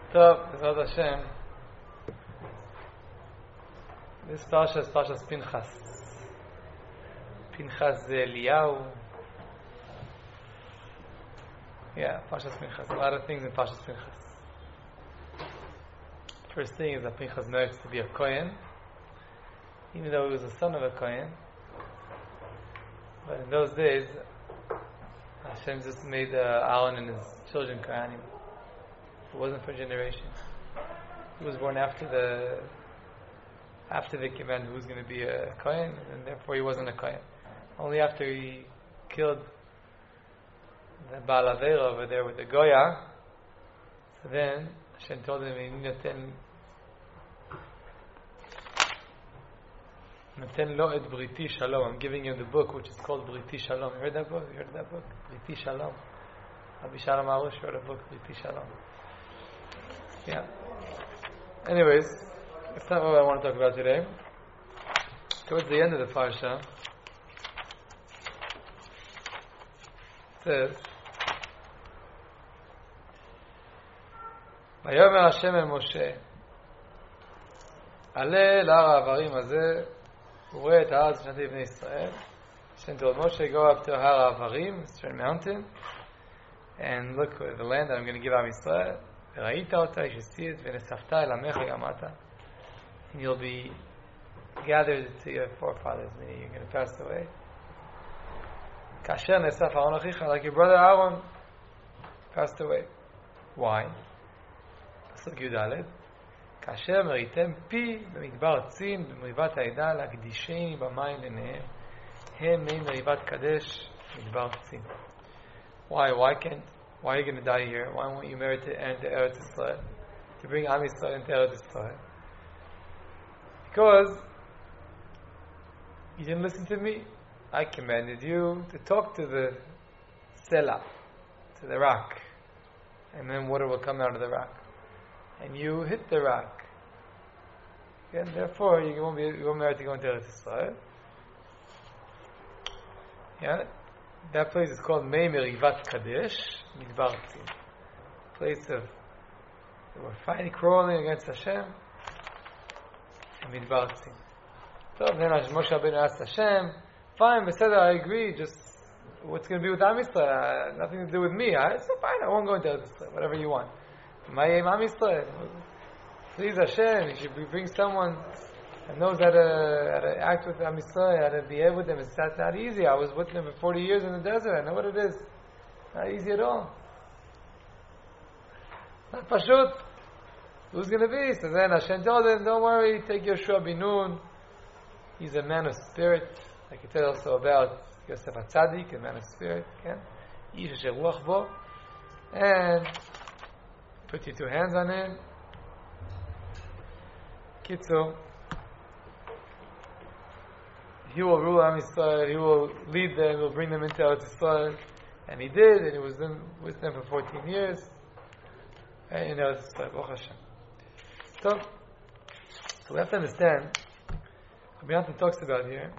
Tov, B'ezrat Hashem. This Parsha is Parshas Pinchas. Pinchas Eliyahu. Yeah, Parshas Pinchas. A lot of things in Parshas Pinchas. First thing is that Pinchas merits to be a Kohen, even though he was the son of a Kohen. But in those days, Hashem just made Aaron and his children Kohanim. It wasn't for generations. He was born after they commanded who was going to be a Kohen, and therefore he wasn't a Kohen. Only after he killed the Baal Avera over there with the Goya, so then Hashem told him, Naten lo et Briti Shalom. I'm giving you the book which is called Briti Shalom. You heard that book? Briti Shalom. Rabbi Shalom Arush wrote a book, Briti Shalom. Yeah. Anyways, that's not what I want to talk about today. Towards the end of the parsha, it says, Vayomer Hashem el Moshe, עלה להר העברים הזה, וראה את הארץ ושנתי בני ישראל. Hashem told Moshe, go up to Har Avarim, a certain mountain, and look at the land that I'm going to give Am Yisrael. וראית אותה, you should see it, ונספת אל עמך ימתה. And you'll be gathered to your forefathers, meaning you're going to pass away. כאשר נאסף אהרון אחיך, like your brother Aaron passed away. Why? פסוק י"ד. כאשר מריתם פי במדבר צין במריבת העדה להקדישני במים לעיניהם הם מי מריבת קדש מדבר צין. Why are you going to die here? Why won't you merit to enter Eretz Yisrael, to bring Am Yisrael into Eretz Yisrael? Because you didn't listen to me. I commanded you to talk to the Selah, to the rock, and then water will come out of the rock. And you hit the rock. And therefore, you won't merit to go into Eretz Yisrael. Yeah? That place is called Mei Merivat Kadesh, Midbar Tzin. Place of, they were fighting, crawling against Hashem, and Midbar Tzin. So then Moshe Rabbeinu asked Hashem, fine, Beseder, I agree, just what's going to be with Am Yisrael? Nothing to do with me. I said, fine, I won't go into Eretz Yisrael, whatever you want. Ma'ayim Am Yisrael. Please Hashem, you should bring someone that knows how to act with Am Yisrael, how to behave with them. It's not easy. I was with them for 40 years in the desert. I know what it is. Not easy at all. Not pashut. Who's going to be? So then Hashem told him, don't worry, take Yoshua bin Nun. He's a man of spirit. Like it said also about Yosef HaTzadik, a man of spirit. Ish asher ruach bo. And put your two hands on him. Kitzo. He will rule Am Yisrael, he will lead them, he will bring them into Eretz Yisrael. And he did, and he was with them for 14 years. And in Eretz Yisrael, Baruch Hashem. So we have to understand, Rabbi Yonatan talks about here,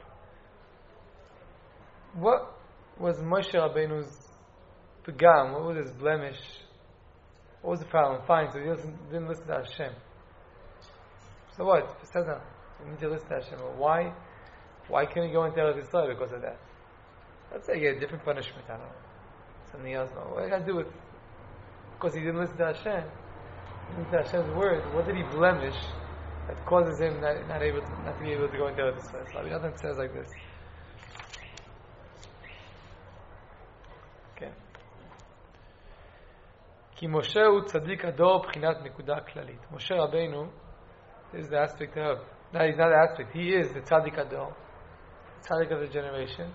what was Moshe Rabbeinu's pegam, what was his blemish, what was the problem? Fine, so he didn't listen to Hashem. So what? It says that you need to listen to Hashem. Well, why can't he go into Eretz Yisrael because of that? Let's say he get a different punishment, I don't know. Something else, no. What did it got to do with? Because he didn't listen to Hashem. He didn't listen to Hashem's word. What did he blemish that causes him not to be able to go into Eretz Yisrael? So nothing says like this. Okay. כי משה הוא צדיק הדור בחינת נקודה כללית. Moshe Rabbeinu is the aspect of, no, he's not the aspect, he is the tzaddik ador, tzaddik of the generation.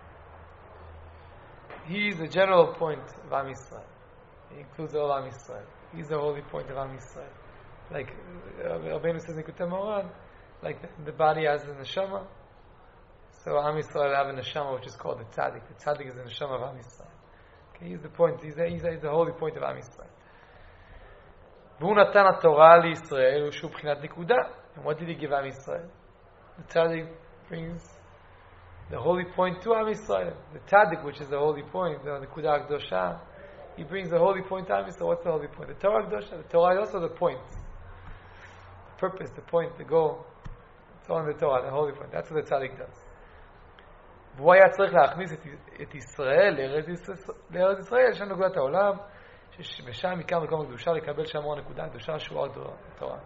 He's the general point of Am Yisrael. He includes all Am Yisrael. He's the holy point of Am Yisrael. Like Rabbeinu says in Likutei Moharan, like the body has a neshama, so Am Yisrael have a neshama which is called the tzaddik. The tzaddik is the neshama of Am Yisrael. Okay, he's the point, he's the holy point of Am Yisrael. והוא נתן התורה לישראל שהוא בחינת נקודה. And what did he give Am Yisrael? The tzaddik brings the holy point to Am Yisrael. The tzaddik, which is the holy point, the nekuda akdosha, he brings the holy point to Am Yisrael. What's the holy point? The Torah Kedusha. The Torah is also the point. The purpose, the point, the goal. It's all in the Torah, the holy point. That's what the tzaddik does. והוא היה צריך להכניס את ישראל לארץ ישראל, שם נקודת העולם, ששם מכאן מקום הקדושה, לקבל שם נקודה הקדושה, שהוא התורה.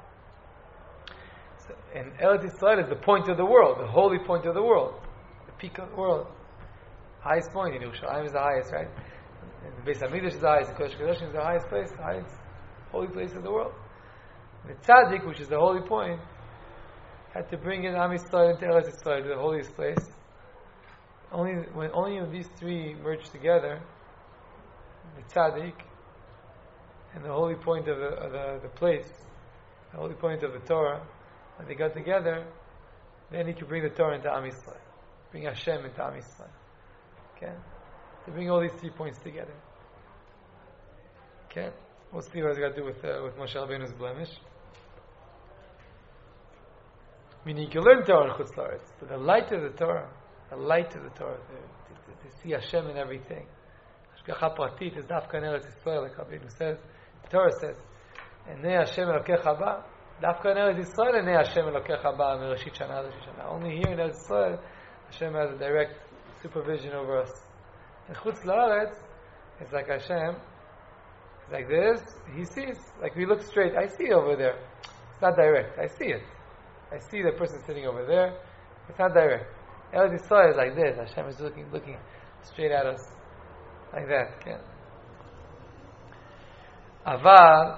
And Eretz Israel is the point of the world, the holy point of the world, the peak of the world. Highest point in Yerushalayim is the highest, right? And the Beis Hamikdash is the highest, the Kodesh Kodashim is the highest place, the highest holy place of the world. The Tzaddik, which is the holy point, had to bring in Am Yisrael into Eretz Israel, to the holiest place. Only when these three merge together, the Tzaddik and the holy point of the place, the holy point of the Torah, when they got together, then he could bring the Torah into Am Yisrael, bring Hashem into Am Yisrael. Okay? To bring all these 3 points together. Okay? We'll see what it's got to do with Moshe Rabbeinu's blemish. Meaning you can learn Torah in Chutz La'aretz, but the light of the Torah, to see Hashem in everything. Hashgacha pratit is dafka in Eretz Yisrael, like Rabbeinu says. The Torah says, "Enei Hashem Elokecha ba." Dafka in Eretz Yisrael, "Enei Hashem Elokecha ba." Mereshit shana l'Rishit shana. Only here in Eretz Yisrael, Hashem has a direct supervision over us. In Chutz La'aretz, it's like Hashem. It's like this. He sees. Like we look straight. I see over there. It's not direct. I see it. I see the person sitting over there. It's not direct. Eretz Yisrael is like this. Hashem is looking straight at us, like that. Okay? אבל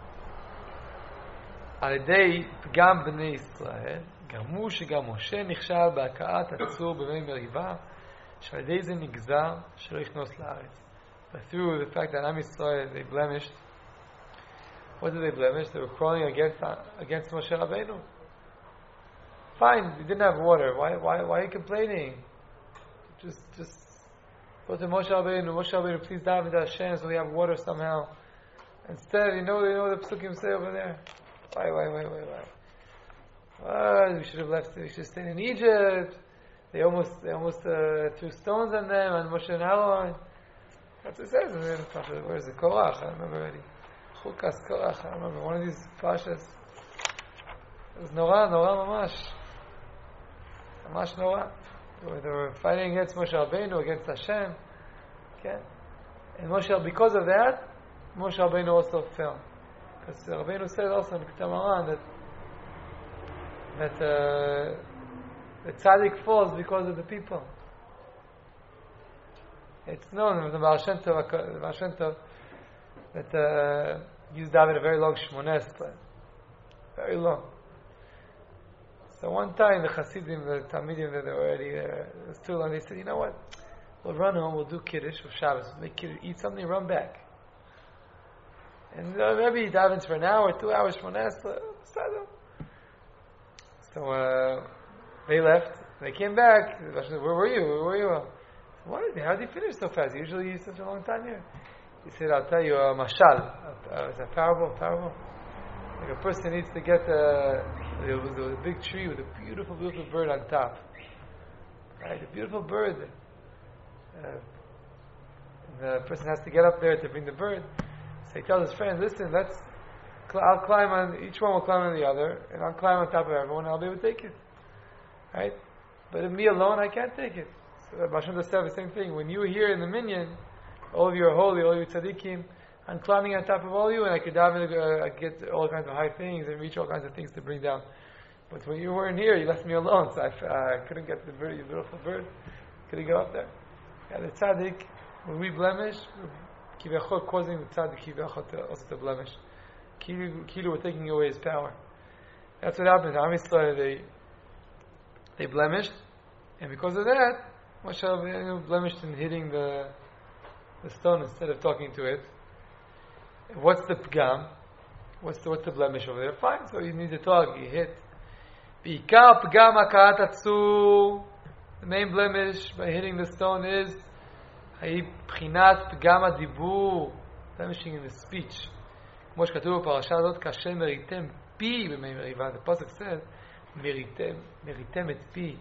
על ידי פגם בני ישראל גרמו שגם משה נכשל בהכאת הצור במי מריבה, שעל ידי זה נגזר שלא יכנוס לארץ. But through the fact that Am Yisrael, they blemished. What did they blemish? They were crawling against Moshe Rabbeinu. Fine, you didn't have water. Why are you complaining? Just go to Moshe Rabbeinu. Moshe Rabbeinu, please dive into Hashem so we have water somehow. Instead, you know the psukim say over there. Why? We should have left. We should have stayed in Egypt. They almost threw stones on them, and Moshe and Aaron. That's what it says. Where is it? Korach? I don't remember already. Chukas Korach. I don't remember. One of these pashas. It was Nora mamash. Mamash Nora. They were fighting against Moshe Rabbeinu, against Hashem. Okay? And because of that, Moshe Rabbeinu also fell. Because Rabbeinu said also in Ketamaran that the tzaddik falls because of the people. It's known in the Baal Shem Tov that used David a very long Shmoneh Esrei. Very long. So one time the Hasidim, the Talmidim that were already there, it was too long, they said, you know what? We'll run home, we'll do Kiddush with Shabbos, we'll make Kiddush, eat something, run back. And maybe he davens for an hour, 2 hours from Nesla. So they left, they came back. Where were you? What? How did he finish so fast? Usually he's such a long time here. He said, I'll tell you a mashal. It's a parable. Like a person needs to get a big tree with a beautiful bird on top. Right? A beautiful bird. The person has to get up there to bring the bird. So he tells his friends, listen, I'll climb on, each one will climb on the other, and I'll climb on top of everyone, and I'll be able to take it. Right? But in me alone, I can't take it. So Bashan does the same thing. When you are here in the minyan, all of you are holy, all of you tzaddikim, I'm climbing on top of all of you, and I could get all kinds of high things and reach all kinds of things to bring down. But when you weren't here, you left me alone, so I couldn't get the bird, your beautiful bird. Couldn't go up there. Yeah, the tzaddik, when we blemish, kivachol causing the tzaddik kivachol also to blemish. Kilu were taking away his power. That's what happened. Am Yisrael, they blemished, and because of that, Moshe Rabbeinu blemished in hitting the stone instead of talking to it. What's the pgam? What's the blemish over there? Fine, so you need to talk. You hit. B'ikar pgam hakarat atzur. The main blemish by hitting the stone is b'chinat pgam hadibur, blemishing in the speech. כמו שכתוב בפרשה הזאת, כאשר מריתם פי במי מריבה. The pasuk says, מריתם את פי.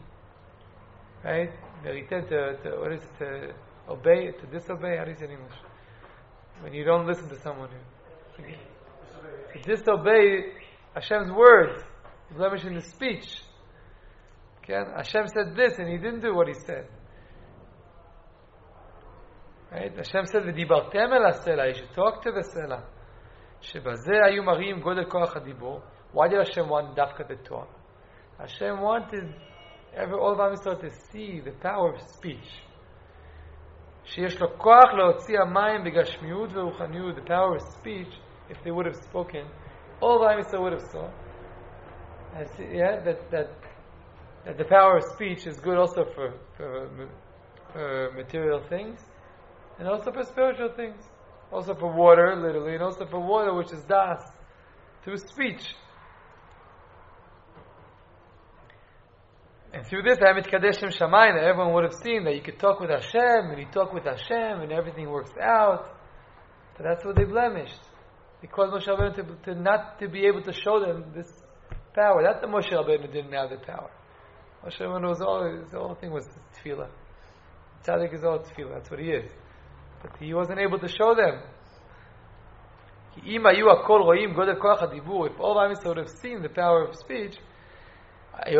Right? מריתם, what is it? To obey, to disobey? How do you say in English? when you don't listen to someone who disobey Hashem's words, blemish in the speech. Okay? Hashem said this and he didn't do what he said. Right? Hashem said, "V'dibartem el hasela." You should talk to the sela. Shebazeh ayu marim godel koach hadibur. Why did Hashem want dafka the talk? Hashem wanted all of Am Yisrael to see the power of speech. Sheyesh lo koach leotzi hamayim begashmiut veruchaniut. The power of speech. If they would have spoken, all of Am Yisrael would have saw. That the power of speech is good also for material things, and also for spiritual things, also for water, literally, and also for water, which is das, through speech. And through this, Amit Kadeshim Shamayim, everyone would have seen that you could talk with Hashem, and you talk with Hashem, and everything works out. But that's what they blemished, because Moshe Rabbeinu to be able to show them this power. Not that Moshe Rabbeinu didn't have the power. Moshe Rabbeinu the whole thing was tefillah. Tzaddik is all tefillah. That's what he is. But he wasn't able to show them. If all of Israel would have seen the power of speech, then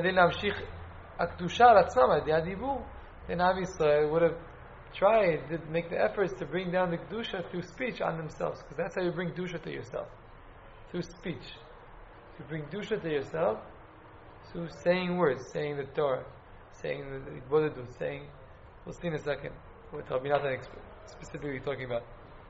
Am Yisrael would have tried to make the efforts to bring down the kedusha through speech on themselves, because that's how you bring kedusha to yourself, through speech. To bring kedusha to yourself through saying words, saying the Torah, saying the Bodhidut, saying. We'll see in a second what Rabbi Natan specifically talking about.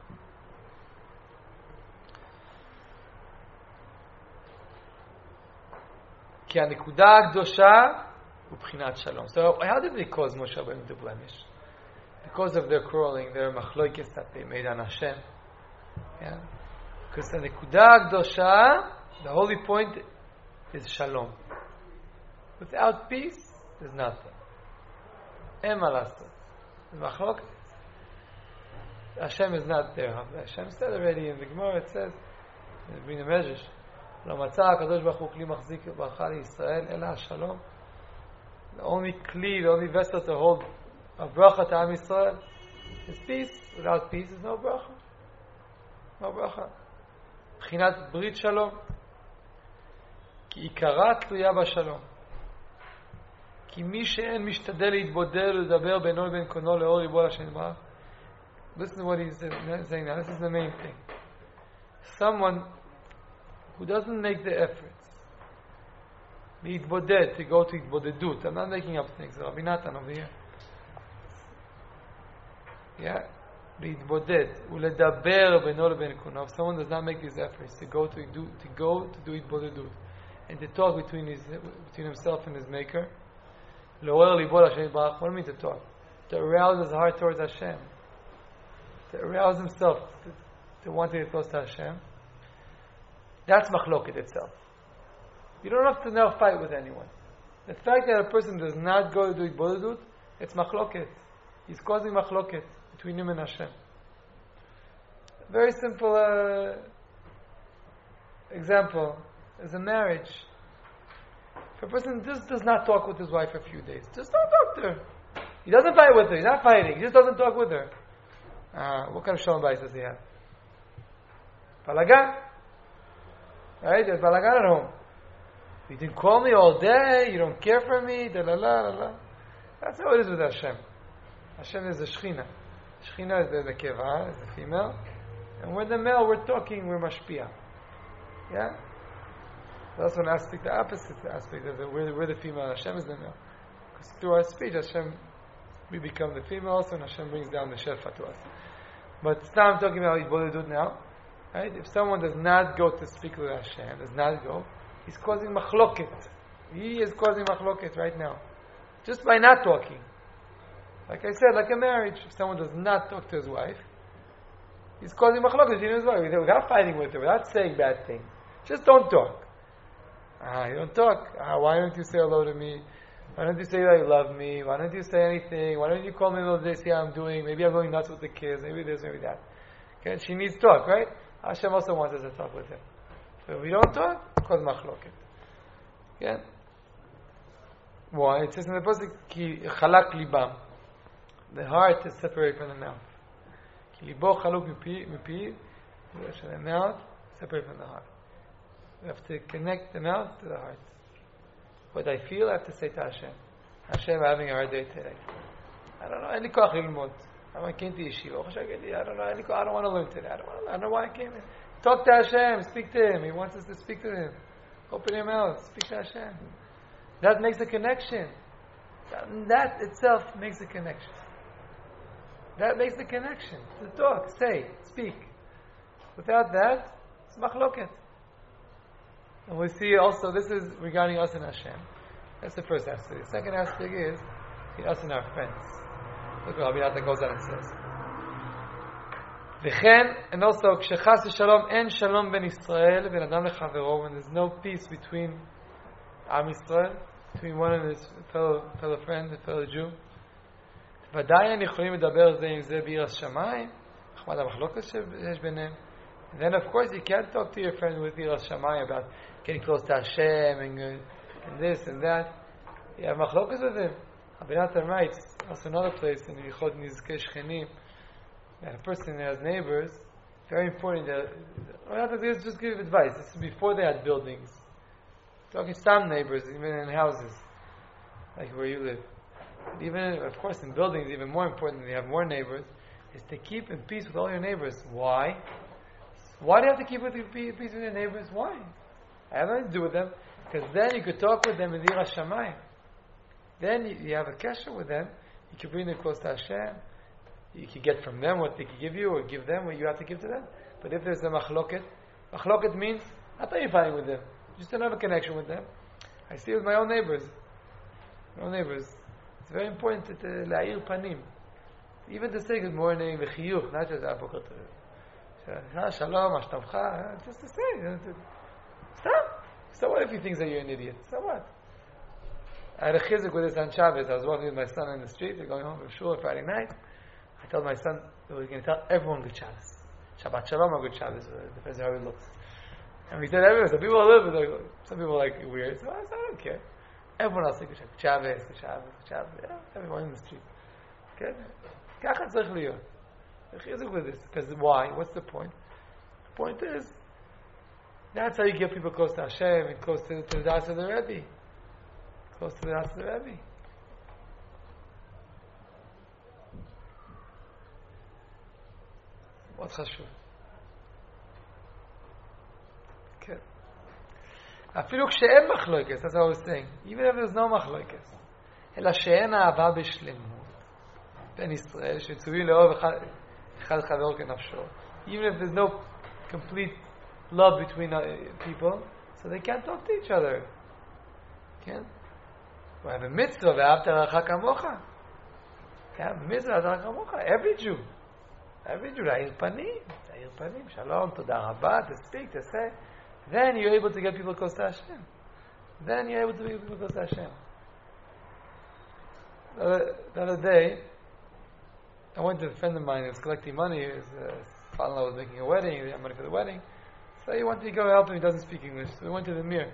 כי הנקודה הקדושה הוא בחינת שלום. So how did they cause Moshe Rabbeinu to blemish? Because of their quarreling, their machloikis that they made on Hashem. Yeah? Because the נקודה הקדושה, the holy point is shalom. Without peace, there's nothing. אין מה לעשות. מachloket. Hashem is not there. Hashem said already in the Gemara, it says, in the Medrash, לא מצא הקדוש ברוך הוא כלי מחזיק ברכה לישראל אלא השלום. The only kli, the only vessel to hold a bracha to Am Yisrael is peace. Without peace, there's no bracha. No bracha. בחינת ברית שלום. כי עיקרה תלויה בשלום. כי מי שאין משתדל להתבודד ולדבר בינו לבין קונו לאור ריבו להשם יתברך. Listen to what he's saying now. This is the main thing. Someone who doesn't make the efforts להתבודד, to go to התבודדות. I'm not making up things. Rabbi Natan over here. Yeah? להתבודד ולדבר בינו לבין קונו. If someone does not make these efforts to go to do התבודדות and to talk between himself and his maker, לעורר ליבו להשם יתברך. What do you mean to talk? To arouse his heart towards Hashem. To arouse himself to want to get close to Hashem. That's machloket itself. You don't have to now fight with anyone. The fact that a person does not go to do Bodhidut, it's machloket. He's causing machloket between him and Hashem. Very simple example is a marriage. If a person just does not talk with his wife for a few days, just don't talk to her. He doesn't fight with her. He's not fighting. He just doesn't talk with her. What kind of shalom bayis does he have? Balagan. Right? There's balagan at home. You didn't call me all day. You don't care for me. Da-la-la-la-la. That's how it is with Hashem. Hashem is the Shechina. Shechina is the Keva, is the female. And we're the male, we're talking, we're mashpia. Yeah? That's one aspect, the opposite aspect of it. We're the female, Hashem is the male. Because through our speech, Hashem, we become the female also, and Hashem brings down the Shefa to us. But now I'm talking about Bodhidut now. Right? If someone does not go to speak with Hashem, does not go, he's causing machloket. He is causing machloket right now. Just by not talking. Like I said, like a marriage. If someone does not talk to his wife, he's causing machloket between his wife. Without fighting with her, without saying bad things. Just don't talk. You don't talk. Why don't you say hello to me? Why don't you say that you love me? Why don't you say anything? Why don't you call me in the middle of the day, see how I'm doing? Maybe I'm going nuts with the kids. Maybe this, maybe that. Okay? She needs talk, right? Hashem also wants us to talk with him. So if we don't talk, it's called machloket. Yeah? Why? It says in the pasuk, ki chalak libam. The heart is separated from the mouth. Libo chaluk mipi, the mouth separate from the heart. We have to connect the mouth to the heart. What I feel, I have to say to Hashem. Hashem, I'm having a hard day today. I don't know, אין לי כוח ללמוד. I came to yeshiva. I don't know, I don't want to learn today. I don't know why I came in. Talk to Hashem, speak to Him. He wants us to speak to Him. Open your mouth, speak to Hashem. That makes a connection. That itself makes a connection. That makes the connection. To talk, say, speak. Without that, it's machloket. And we see also, this is regarding us and Hashem. That's the first aspect. The second aspect is us and our friends. Look what Rabbi Natan goes on and says. V'chen, and also, כשחס ושלום, אין שלום בין ישראל ובין אדם לחברו, when there's no peace between Am Yisrael, between one and his fellow friend, the fellow Jew. ודאי הם יכולים לדבר זה עם זה ביראת שמיים, נחמד המחלוקת שיש ביניהם. And then of course you can't talk to your friend with יראת שמיים about getting close to Hashem and this and that. You have machlokas with him. Rabbi Natan writes, also another place in Yichod Nizkei Shchenim, that a person that has neighbors, very important that Rabbi Natan just give advice. This is before they had buildings. Talking to some neighbors, even in houses, like where you live. Even, of course, in buildings, even more important, you have more neighbors, is to keep in peace with all your neighbors. Why? Why do you have to keep in peace with your neighbors? Why? I have nothing to do with them. Because then you could talk with them in Yiras Shamayim. Then you have a kesher with them. You can bring them close to Hashem. You can get from them what they can give you, or give them what you have to give to them. But if there's a machloket means, I thought you're fighting with them. You just don't have a connection with them. I see it with my own neighbors. It's very important to la'ir panim. Even to say good morning, v'chiyuch, not just abokot. Shalom, ashtamcha, just to say. Stop. So what if he thinks that you're an idiot? So what? I had a chizuk with this on Shabbos. I was walking with my son in the street. They're going home from shul Friday night. I told my son that we're going to tell everyone good Shabbos. Shabbat Shalom or good Shabbos. It depends on how he looks. And we said everyone. Some people live with it. Some people like it weird. So I said, I don't care. Everyone else say good Shabbos. Shabbos. Yeah, everyone in the street. Okay? Kachat tzarich liyot. A chizuk with this. Because why? What's the point? The point is, that's how you get people close to Hashem and close to the Das of the Rebbe. Close to the Das of the Rebbe. What's chashuv? Okay. Afilu kshe'en machloikes, that's what I was saying. Even if there's no machloikes. אלא שאין אהבה בשלמות בין ישראל, שמצווים לאהוב אחד חברו כנפשו. Even if there's no complete love between people, so they can't talk to each other. Can't? We have a mitzvah, ואהבת לרעך כמוך. mitzvah, ואהבת לרעך כמוך. Every Jew, להאיר פנים, shalom, תודה רבה, to speak, to say. Then you're able to get people close to Hashem. The other day, I went to a friend of mine who was collecting money. His father-in-law was making a wedding. He had money for the wedding. So he wanted to go help him. He doesn't speak English. So we went to the Mir.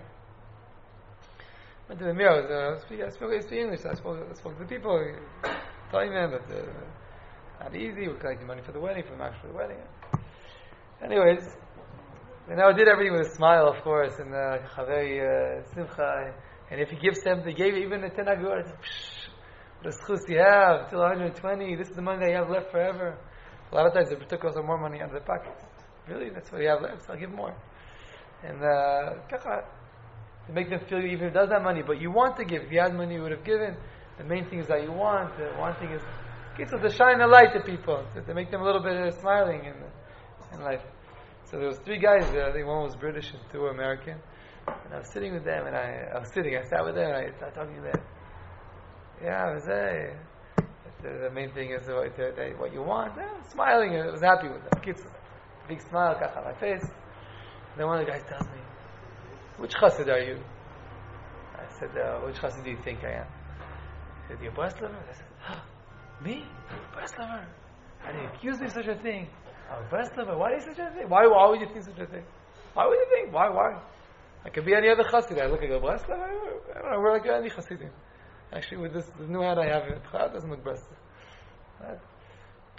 I speak English. So I spoke to the people, telling them that not easy. We're collecting money for the wedding, for the match for the wedding. Anyways, and I did everything with a smile, of course, and chavei simcha. And if he gives them, they gave even the 10 agur. The schus you have till 120. This is the money that you have left forever. A lot of times they took also more money out of their pockets. Really, that's what you have left. So I'll give more. And to make them feel even if he does have money, but you want to give. If you had money, you would have given. The main thing is that you want. The one thing is to shine a light to people, to make them a little bit smiling in life. So there was 3 guys there. I think one was British and 2 were American. And I was sitting with them, and I sat with them, and I started talking to them. Yeah, I was there. The main thing is what you want. Smiling, I was happy with them. Kids, big smile on my face. And then one of the guys tells me, "Which chassid are you?" I said, "Which chassid do you think I am?" He said, "You're Breslover?" I said, "Me? Breslover? How do you accuse me of such a thing? I'm a Breslover. Why do you say such a thing? Why would you think such a thing? Why would you think? Why? I could be any other chassid. I look at Breslover. I don't know. We're like any chassidim. Actually, with this new hat I have, it doesn't look best.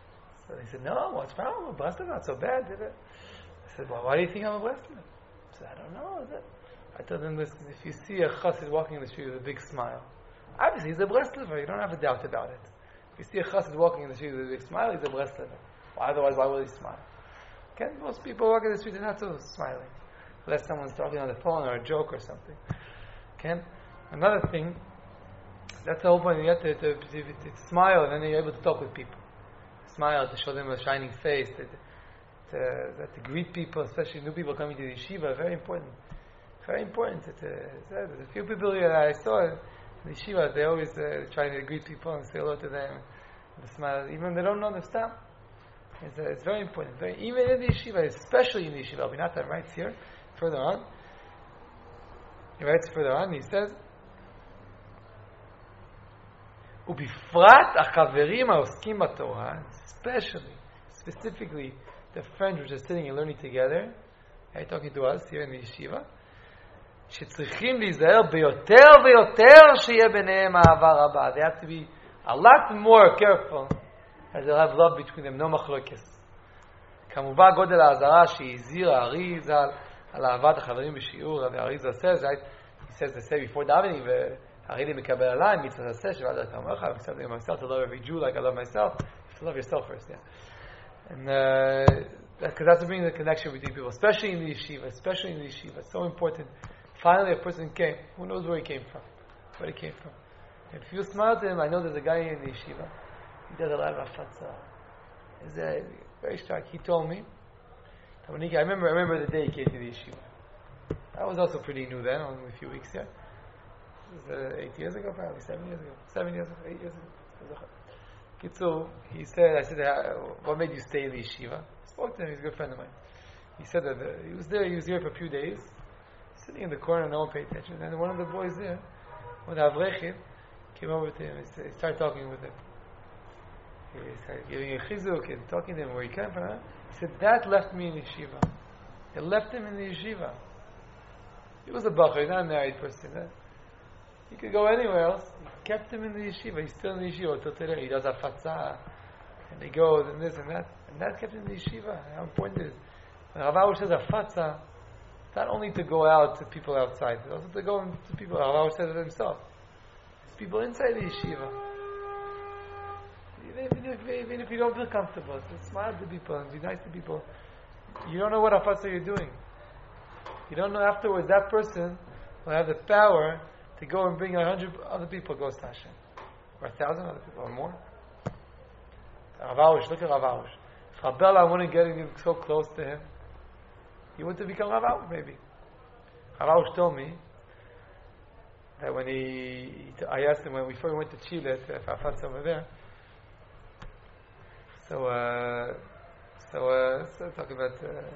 So they said, no, what's wrong? Breslev not so bad, did it? I said, well, why do you think I'm a Breslev? I said, I don't know. I told them, listen, if you see a chassid walking in the street with a big smile, obviously he's a Breslever. You don't have a doubt about it. If you see a chassid walking in the street with a big smile, he's a Breslever. Otherwise, why will he smile? Okay? Most people walking in the street are not so smiling. Unless someone's talking on the phone or a joke or something. Okay? Another thing, that's the whole point. You have to smile, and then you're able to talk with people. Smile to show them a shining face, to greet people, especially new people coming to the yeshiva. Very important. Very important. There's a few people here that I saw in the yeshiva. They always trying to greet people and say hello to them, and smile, even when they don't know the stuff. It's very important. Even in the yeshiva, especially in the yeshiva. Abinatan writes here, further on. He writes further on. He says, "Ubifrat achaverim haoskim b'Torah, specifically the friends which are sitting and learning together, talking to us here in the yeshiva, שצריכים להיזהר ביותר ויותר שיהיה ביניהם אהבה רבה." They have to be a lot more careful, as they'll have love between them, no מחלוקת. כמובן גודל האזהרה שהזהיר הארי ז"ל על אהבת החברים בשיעור. והארי ז"ל says, right? He says to say before davening, והארי מקבל עליי מצוות עשה שבעד את עמך, I'm accepting myself to love every Jew like I love myself. You have to love yourself first, yeah. And because that's bringing the connection between people, especially in the yeshiva. It's so important. Finally, a person came. Who knows where he came from? Where he came from. And if you smile to him, I know there's a guy in the yeshiva. He does a lot of afatza. He's very stark. He told me. I remember the day he came to the yeshiva. I was also pretty new then, only a few weeks here. It was 8 years ago, probably 7 years ago. 7 years ago, 8 years ago. Kitzu, I said, what made you stay in the yeshiva? I spoke to him, he's a good friend of mine. He said that he was here for a few days, sitting in the corner, no one paid attention. And one of the boys there, one of the Avrechim, came over to him and he started talking with him. He started giving a chizuk and talking to him where he came from. He said, that left me in the yeshiva. It left him in the yeshiva. He was a bacher, not a married person. He could go anywhere else. He kept him in the yeshiva. He's still in the yeshiva till today. He does afatza, and he goes and this and that. And that kept him in the yeshiva. How important it is. When Rav Auer says afatza, it's not only to go out to people outside, it's also to go to people. Rav Auer says it himself. It's people inside the yeshiva. Even if you don't feel comfortable, just smile to people and be nice to people. You don't know what afatza you're doing. You don't know afterwards that person will have the power to go and bring 100 other people close to Hashem. Or 1,000 other people, or more. Rav Auer, look at Rav Auer. If Rabbelah wouldn't get so close to him, he wouldn't have become Rav Auer, maybe. Rav Auer told me that when I asked him when we first went to Chile, to Afatz over there, so talking about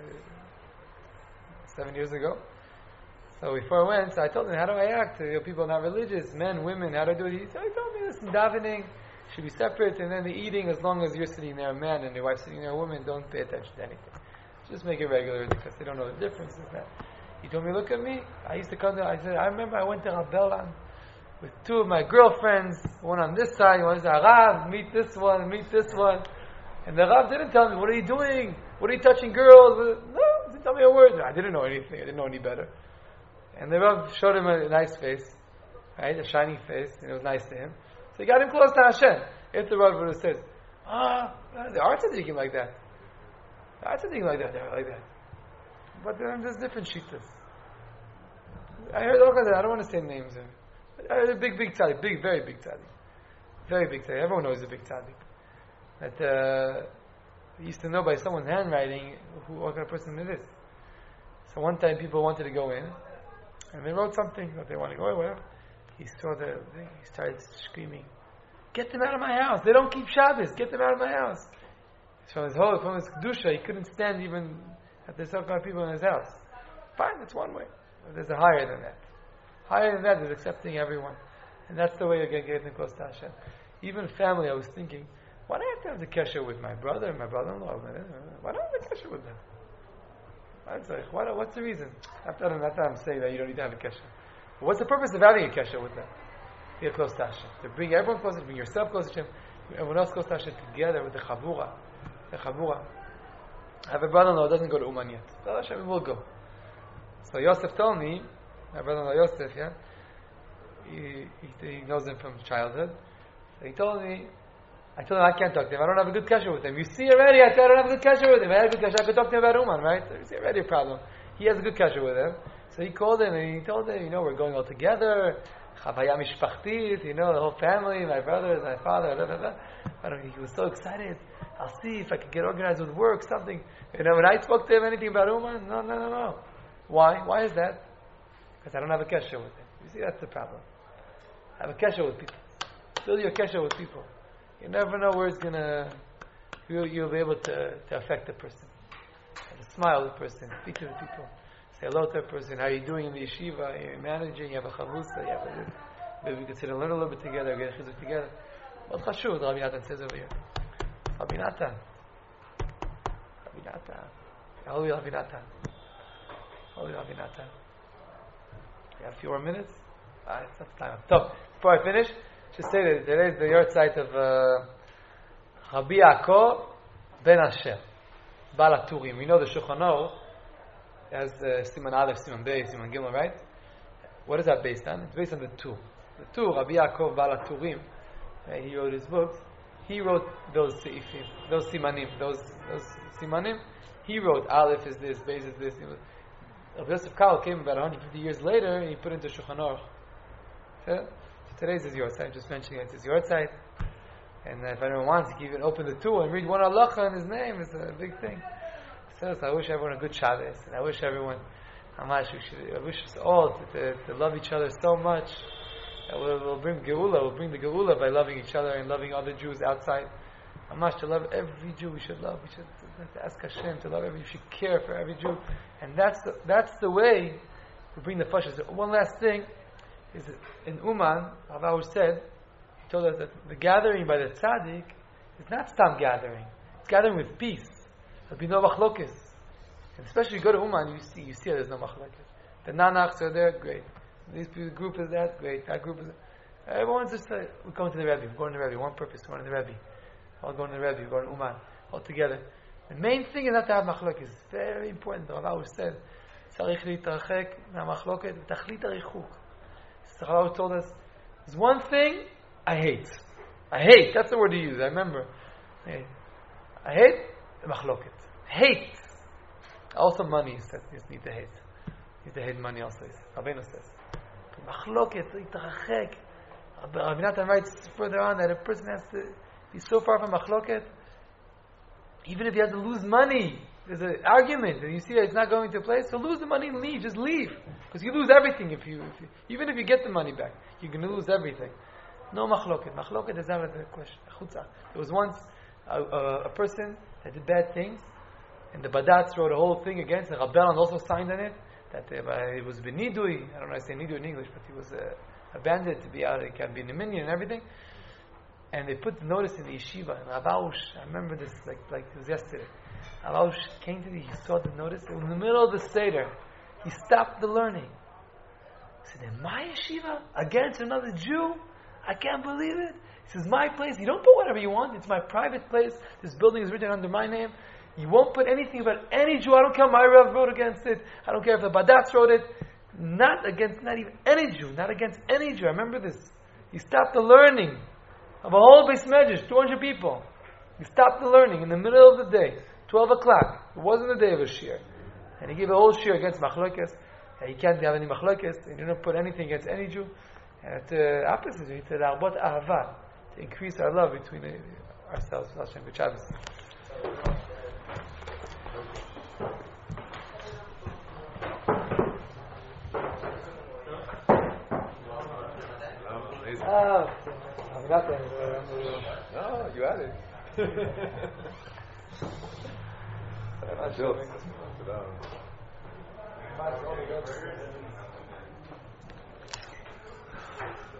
7 years ago. So before I went, I told him, how do I act? People not religious, men, women, how do I do it? He told me, listen, davening should be separate, and then the eating, as long as you're sitting there, a man, and your wife's sitting there, a woman, don't pay attention to anything. Just make it regular, because they don't know the difference. Is that? He told me, look at me. I used to come there. I remember I went to Rabbelah with two of my girlfriends, one on this side, one on this side. Rav, meet this one. And the Rav didn't tell me, what are you doing? What are you touching girls? No, he didn't tell me a word. I didn't know anything. I didn't know any better. And the Rav showed him a nice face, right? A shining face, and it was nice to him. So he got him close to Hashem. If the Rav would have said, the arts are thinking like that. The arts are thinking like that. They're like that. But there's different shittas. I heard all kinds of, I don't want to say names. I heard a big tzaddik, very big tzaddik. Very big tzaddik. Everyone knows a big tzaddik. That he used to know by someone's handwriting what kind of person it is. So one time people wanted to go in, and they wrote something that they want to go in, whatever. He saw the thing, he started screaming, "Get them out of my house! They don't keep Shabbos! Get them out of my house!" From his kedusha, he couldn't stand even at the so kind people in his house. Fine, that's one way. But there's a higher than that. Higher than that is accepting everyone. And that's the way you're going to get them close to Hashem. Even family, I was thinking, why do I have to have the kesher with my brother and my brother-in-law? Why don't I have the kesher with them? What's the reason? Not that I'm saying that you don't need to have a kesher. But what's the purpose of having a kesher with them? To get close to Hashem. To bring everyone closer, to bring yourself closer to Hashem, everyone else close to Hashem together with the chavura. the Chabura. I have a brother-in-law who doesn't go to Uman yet. But Hashem will go. So Yosef told me, my brother-in-law Yosef, yeah, he knows him from childhood. So he told me, I told him I can't talk to him. I don't have a good kasher with him. You see already, I don't have a good kasher with him. If I had a good kasher, I could talk to him about Uman, right? So you see already a problem. He has a good kasher with him. So he called him and he told him, we're going all together. Chavaya mishpachtit, the whole family, my brothers, my father, blah, blah, blah. He was so excited. I'll see if I can get organized with work, something. When I spoke to him anything about Uman, no. Why? Why is that? Because I don't have a kesher with him. You see, that's the problem. Have a kesher with people. Build your kesher with people. You never know where it's gonna. You'll be able to affect the person. Have a smile with the person. Speak to the people. Say hello to a person. How are you doing in the yeshiva? You're managing. You have a chavusa. You have a this. Maybe we can sit and learn a little bit together. Get a chizuk together. What chashuv? Rabbi Natan says over here. Rabbi Natan. Holy Rabbi Natan. Holy Rabbi Natan. You have a few more minutes? It's not time. So, before I finish, just say that today is the yahrzeit of Rabbi Yaakov ben Asher, Baal HaTurim. We know the Shulchan Aruch has Siman Aleph, Siman Beis, Siman Gimel, right? What is that based on? It's based on the two. The two, Rabbi Yaakov Baal HaTurim, he wrote his books. He wrote those seifim, those simanim, those simanim. He wrote Aleph is this, Beis is this. Rabbi Yosef Kal came about 150 years later and he put into Shulchan Aruch. So today's is yahrzeit. I'm just mentioning it. It's yahrzeit. And if anyone wants, you can even open the two and read one halacha in his name. It's a big thing. So I wish everyone a good Shabbos. And I wish everyone, I wish us all to love each other so much. We'll bring Geula. We'll bring the Geula by loving each other and loving other Jews outside. Amash, to love every Jew we should love. We should ask Hashem to love every Jew. We should care for every Jew. And that's the way we bring the fashas. One last thing is in Uman, Rav said, he told us that the gathering by the tzaddik is not stam gathering. It's gathering with peace. There'll be no machlokes. And especially you go to Uman, you see there's no machlokes. The nanachs are there, great. This group is that, great. That group is that. Everyone's just we're going to the Rebbe. We're going to the Rebbe. One purpose, we're going to the Rebbe. All going to the Rebbe, we're going to Uman. All together. The main thing is not to have machlokes. It's very important. The Rav said, tzarich litarachek ma'machloket v'tachlit harichuk. The Rav told us, there's one thing I hate. That's the word he used. I remember. I hate the machloket. Hate. Also money, he said. You just need to hate. You need to hate money also, Rabbeinu says. Machloket, litarachek. Rabbi Natan writes further on that a person has to be so far from machloket, even if he has to lose money, there's an argument, and you see that it's not going to place, so lose the money and leave. Just leave, because you lose everything if you even if you get the money back, you're going to lose everything. No machloket. Machloket is out of the question. There was once a person that did bad things, and the Badatz wrote a whole thing against it. Rabbelan also signed on it that it was benidui. I don't know how to say nidui in English, but he was a bandit to be out. It can be in the minion and everything. And they put the notice in the yeshiva. And Rav Aush, I remember this like it was yesterday. Rav Aush came to me, he saw the notice. In the middle of the Seder, he stopped the learning. He said, in my yeshiva? Against another Jew? I can't believe it. He says, my place. You don't put whatever you want. It's my private place. This building is written under my name. You won't put anything about any Jew. I don't care if my Rav wrote against it. I don't care if the Badatz wrote it. Not even any Jew. Not against any Jew. I remember this. He stopped the learning of a whole Beis Medrash, 200 people. He stopped the learning in the middle of the day, 12 o'clock. It wasn't the day of a shir. And he gave a whole shir against machlokes. He can't have any machlokes. He didn't put anything against any Jew. And at the opposite, he said, Arbot Ahava, to increase our love between ourselves. Hashem, good Shabbos. No, you had it. Jokes.